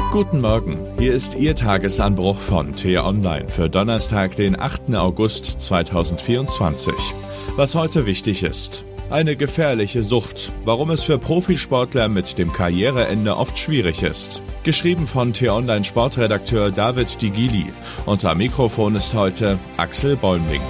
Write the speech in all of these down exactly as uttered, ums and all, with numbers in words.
Guten Morgen, hier ist Ihr Tagesanbruch von T-Online für Donnerstag, den achten August zweitausendvierundzwanzig. Was heute wichtig ist: eine gefährliche Sucht, warum es für Profisportler mit dem Karriereende oft schwierig ist. Geschrieben von T-Online Sportredakteur David Digili und am Mikrofon ist heute Axel Bäumling.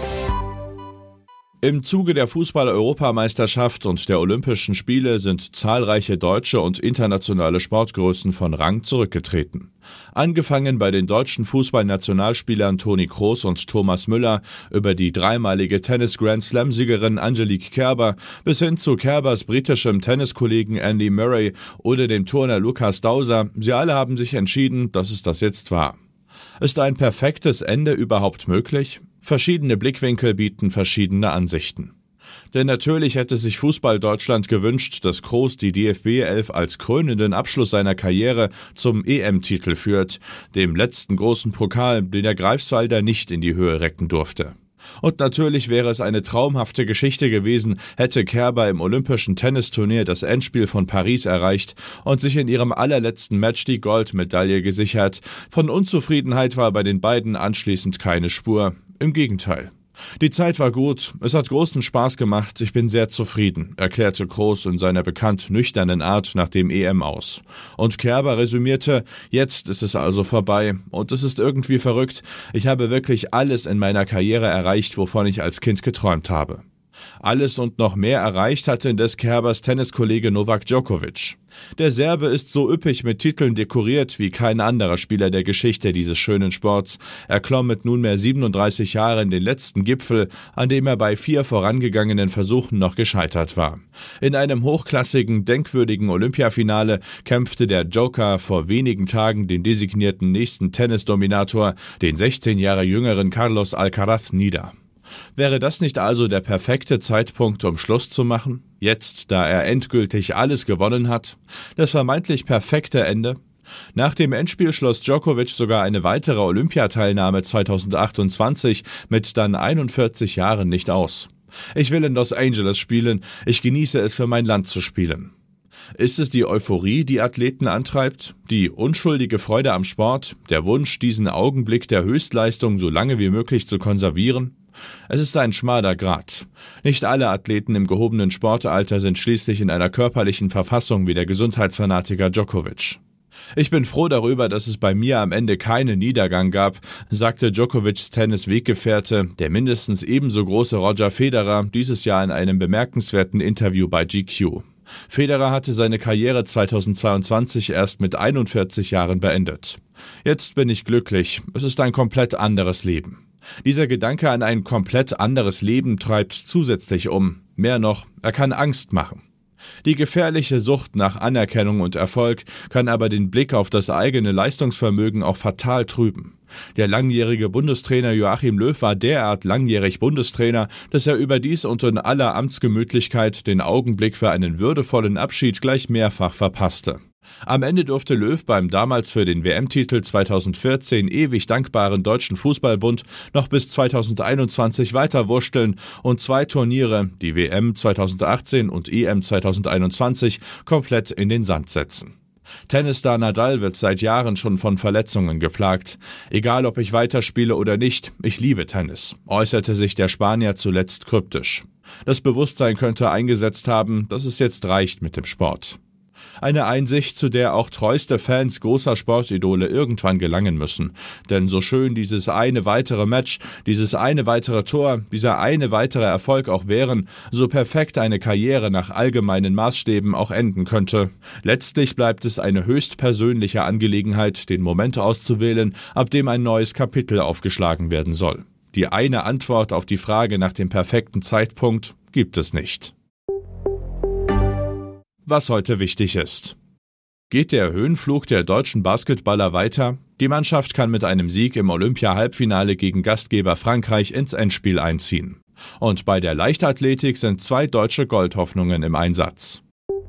Im Zuge der Fußball-Europameisterschaft und der Olympischen Spiele sind zahlreiche deutsche und internationale Sportgrößen von Rang zurückgetreten. Angefangen bei den deutschen Fußballnationalspielern Toni Kroos und Thomas Müller, über die dreimalige Tennis-Grand-Slam-Siegerin Angelique Kerber bis hin zu Kerbers britischem Tenniskollegen Andy Murray oder dem Turner Lukas Dauser, sie alle haben sich entschieden, dass es das jetzt war. Ist ein perfektes Ende überhaupt möglich? Verschiedene Blickwinkel bieten verschiedene Ansichten. Denn natürlich hätte sich Fußball-Deutschland gewünscht, dass Kroos die D F B elf als krönenden Abschluss seiner Karriere zum E M-Titel führt, dem letzten großen Pokal, den der Greifswalder nicht in die Höhe recken durfte. Und natürlich wäre es eine traumhafte Geschichte gewesen, hätte Kerber im olympischen Tennisturnier das Endspiel von Paris erreicht und sich in ihrem allerletzten Match die Goldmedaille gesichert. Von Unzufriedenheit war bei den beiden anschließend keine Spur. Im Gegenteil. Die Zeit war gut, es hat großen Spaß gemacht, ich bin sehr zufrieden, erklärte Kroos in seiner bekannt nüchternen Art nach dem E M aus. Und Kerber resümierte: Jetzt ist es also vorbei und es ist irgendwie verrückt, ich habe wirklich alles in meiner Karriere erreicht, wovon ich als Kind geträumt habe. Alles und noch mehr erreicht hatte indes Kerbers Tenniskollege Novak Djokovic. Der Serbe ist so üppig mit Titeln dekoriert wie kein anderer Spieler der Geschichte dieses schönen Sports. Er klomm mit nunmehr siebenunddreißig Jahren den letzten Gipfel, an dem er bei vier vorangegangenen Versuchen noch gescheitert war. In einem hochklassigen, denkwürdigen Olympiafinale kämpfte der Joker vor wenigen Tagen den designierten nächsten Tennisdominator, den sechzehn Jahre jüngeren Carlos Alcaraz, nieder. Wäre das nicht also der perfekte Zeitpunkt, um Schluss zu machen? Jetzt, da er endgültig alles gewonnen hat? Das vermeintlich perfekte Ende? Nach dem Endspiel schloss Djokovic sogar eine weitere Olympiateilnahme zweitausendachtundzwanzig mit dann einundvierzig Jahren nicht aus. Ich will in Los Angeles spielen, ich genieße es, für mein Land zu spielen. Ist es die Euphorie, die Athleten antreibt? Die unschuldige Freude am Sport? Der Wunsch, diesen Augenblick der Höchstleistung so lange wie möglich zu konservieren? Es ist ein schmaler Grat. Nicht alle Athleten im gehobenen Sportalter sind schließlich in einer körperlichen Verfassung wie der Gesundheitsfanatiker Djokovic. Ich bin froh darüber, dass es bei mir am Ende keinen Niedergang gab, sagte Djokovics Tennis-Weggefährte, der mindestens ebenso große Roger Federer, dieses Jahr in einem bemerkenswerten Interview bei G Q. Federer hatte seine Karriere zweitausendzweiundzwanzig erst mit einundvierzig Jahren beendet. Jetzt bin ich glücklich, es ist ein komplett anderes Leben. Dieser Gedanke an ein komplett anderes Leben treibt zusätzlich um. Mehr noch, er kann Angst machen. Die gefährliche Sucht nach Anerkennung und Erfolg kann aber den Blick auf das eigene Leistungsvermögen auch fatal trüben. Der langjährige Bundestrainer Joachim Löw war derart langjährig Bundestrainer, dass er überdies und in aller Amtsgemütlichkeit den Augenblick für einen würdevollen Abschied gleich mehrfach verpasste. Am Ende durfte Löw beim damals für den W M-Titel zweitausendvierzehn ewig dankbaren Deutschen Fußballbund noch bis zweitausendeinundzwanzig weiterwursteln und zwei Turniere, die W M zweitausendachtzehn und E M zweitausendeinundzwanzig, komplett in den Sand setzen. Tennisstar Nadal wird seit Jahren schon von Verletzungen geplagt. Egal ob ich weiterspiele oder nicht, ich liebe Tennis, äußerte sich der Spanier zuletzt kryptisch. Das Bewusstsein könnte eingesetzt haben, dass es jetzt reicht mit dem Sport. Eine Einsicht, zu der auch treueste Fans großer Sportidole irgendwann gelangen müssen. Denn so schön dieses eine weitere Match, dieses eine weitere Tor, dieser eine weitere Erfolg auch wären, so perfekt eine Karriere nach allgemeinen Maßstäben auch enden könnte. Letztlich bleibt es eine höchst persönliche Angelegenheit, den Moment auszuwählen, ab dem ein neues Kapitel aufgeschlagen werden soll. Die eine Antwort auf die Frage nach dem perfekten Zeitpunkt gibt es nicht. Was heute wichtig ist. Geht der Höhenflug der deutschen Basketballer weiter? Die Mannschaft kann mit einem Sieg im Olympia-Halbfinale gegen Gastgeber Frankreich ins Endspiel einziehen. Und bei der Leichtathletik sind zwei deutsche Goldhoffnungen im Einsatz.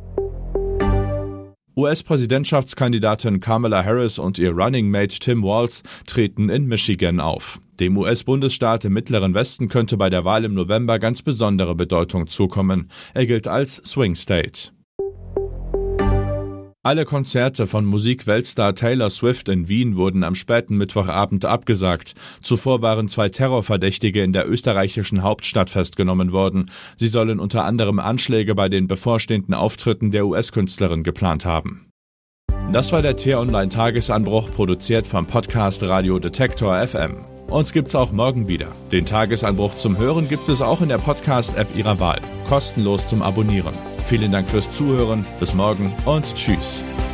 U S-Präsidentschaftskandidatin Kamala Harris und ihr Running Mate Tim Walz treten in Michigan auf. Dem U S-Bundesstaat im Mittleren Westen könnte bei der Wahl im November ganz besondere Bedeutung zukommen. Er gilt als Swing State. Alle Konzerte von Musikweltstar Taylor Swift in Wien wurden am späten Mittwochabend abgesagt. Zuvor waren zwei Terrorverdächtige in der österreichischen Hauptstadt festgenommen worden. Sie sollen unter anderem Anschläge bei den bevorstehenden Auftritten der U S-Künstlerin geplant haben. Das war der T-Online-Tagesanbruch, produziert vom Podcast Radio Detektor F M. Uns gibt's auch morgen wieder. Den Tagesanbruch zum Hören gibt es auch in der Podcast-App Ihrer Wahl. Kostenlos zum Abonnieren. Vielen Dank fürs Zuhören, bis morgen und tschüss.